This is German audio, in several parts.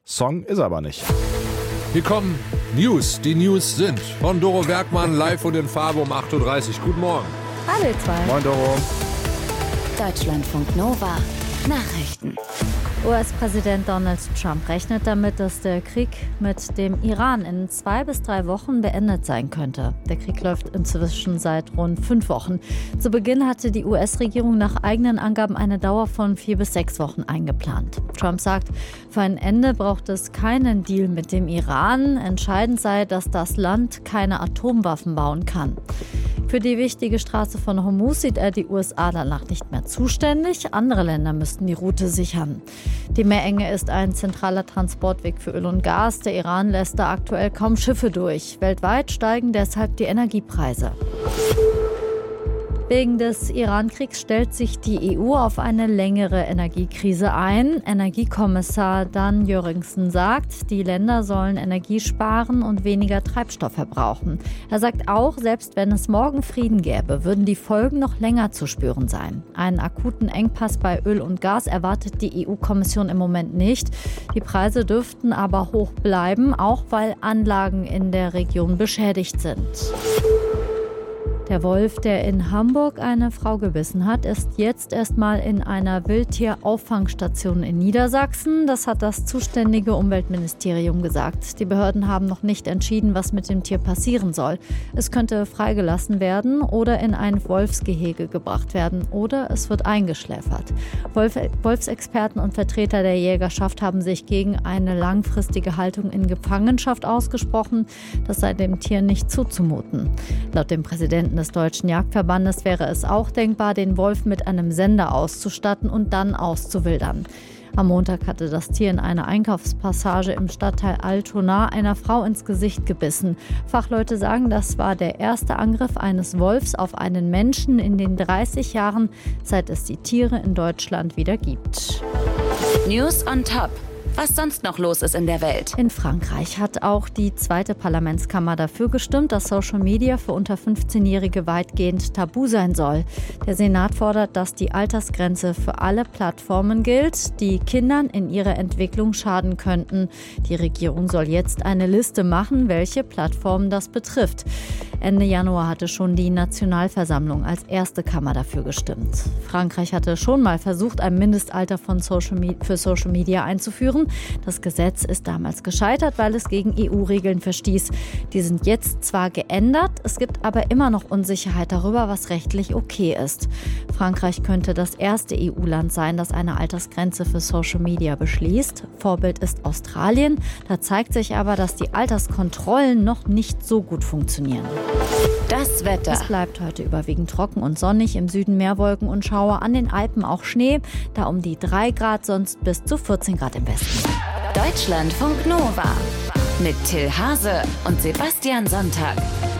Song ist aber nicht. Hier kommen News. Die News sind von Doro Bergmann live und in Farbe um 8.30 Uhr. Guten Morgen. Hallo zwei. Moin Doro. Deutschlandfunk Nova. Nachrichten. US-Präsident Donald Trump rechnet damit, dass der Krieg mit dem Iran in 2 bis 3 Wochen beendet sein könnte. Der Krieg läuft inzwischen seit rund 5 Wochen. Zu Beginn hatte die US-Regierung nach eigenen Angaben eine Dauer von 4 bis 6 Wochen eingeplant. Trump sagt, für ein Ende braucht es keinen Deal mit dem Iran. Entscheidend sei, dass das Land keine Atomwaffen bauen kann. Für die wichtige Straße von Hormuz sieht er die USA danach nicht mehr zuständig. Andere Länder müssten die Route sichern. Die Meerenge ist ein zentraler Transportweg für Öl und Gas. Der Iran lässt da aktuell kaum Schiffe durch. Weltweit steigen deshalb die Energiepreise. Wegen des Iran-Kriegs stellt sich die EU auf eine längere Energiekrise ein. Energiekommissar Dan Jørgensen sagt, die Länder sollen Energie sparen und weniger Treibstoff verbrauchen. Er sagt auch, selbst wenn es morgen Frieden gäbe, würden die Folgen noch länger zu spüren sein. Einen akuten Engpass bei Öl und Gas erwartet die EU-Kommission im Moment nicht. Die Preise dürften aber hoch bleiben, auch weil Anlagen in der Region beschädigt sind. Der Wolf, der in Hamburg eine Frau gebissen hat, ist jetzt erstmal in einer Wildtierauffangstation in Niedersachsen. Das hat das zuständige Umweltministerium gesagt. Die Behörden haben noch nicht entschieden, was mit dem Tier passieren soll. Es könnte freigelassen werden oder in ein Wolfsgehege gebracht werden oder es wird eingeschläfert. Wolfsexperten und Vertreter der Jägerschaft haben sich gegen eine langfristige Haltung in Gefangenschaft ausgesprochen. Das sei dem Tier nicht zuzumuten. Laut dem Präsidenten des Deutschen Jagdverbandes wäre es auch denkbar, den Wolf mit einem Sender auszustatten und dann auszuwildern. Am Montag hatte das Tier in einer Einkaufspassage im Stadtteil Altona einer Frau ins Gesicht gebissen. Fachleute sagen, das war der erste Angriff eines Wolfs auf einen Menschen in den 30 Jahren, seit es die Tiere in Deutschland wieder gibt. News on Top. Was sonst noch los ist in der Welt. In Frankreich hat auch die zweite Parlamentskammer dafür gestimmt, dass Social Media für unter 15-Jährige weitgehend tabu sein soll. Der Senat fordert, dass die Altersgrenze für alle Plattformen gilt, die Kindern in ihrer Entwicklung schaden könnten. Die Regierung soll jetzt eine Liste machen, welche Plattformen das betrifft. Ende Januar hatte schon die Nationalversammlung als erste Kammer dafür gestimmt. Frankreich hatte schon mal versucht, ein Mindestalter für Social Media einzuführen. Das Gesetz ist damals gescheitert, weil es gegen EU-Regeln verstieß. Die sind jetzt zwar geändert, es gibt aber immer noch Unsicherheit darüber, was rechtlich okay ist. Frankreich könnte das erste EU-Land sein, das eine Altersgrenze für Social Media beschließt. Vorbild ist Australien. Da zeigt sich aber, dass die Alterskontrollen noch nicht so gut funktionieren. Das Wetter. Es bleibt heute überwiegend trocken und sonnig. Im Süden mehr Wolken und Schauer, an den Alpen auch Schnee. Da um die 3 Grad, sonst bis zu 14 Grad im Westen. Deutschlandfunk Nova. Mit Till Hase und Sebastian Sonntag.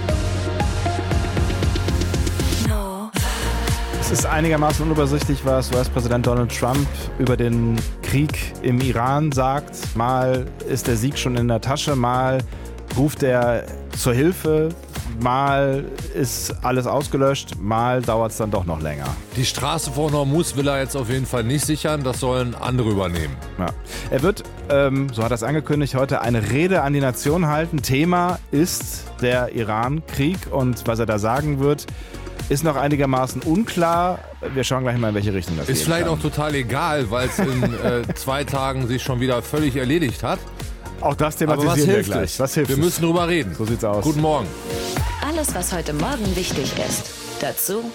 Es ist einigermaßen unübersichtlich, was US-Präsident Donald Trump über den Krieg im Iran sagt. Mal ist der Sieg schon in der Tasche, mal ruft er zur Hilfe, mal ist alles ausgelöscht, mal dauert es dann doch noch länger. Die Straße vor Hormuz will er jetzt auf jeden Fall nicht sichern, das sollen andere übernehmen. Ja. Er wird, so hat er es angekündigt, heute eine Rede an die Nation halten. Thema ist der Iran-Krieg und was er da sagen wird, ist noch einigermaßen unklar. Wir schauen gleich mal, in welche Richtung das geht. Ist vielleicht auch total egal, weil es in 2 Tagen sich schon wieder völlig erledigt hat. Auch das thematisieren wir gleich. Was hilft es? Wir müssen drüber reden. So sieht's aus. Guten Morgen. Alles, was heute Morgen wichtig ist. Dazu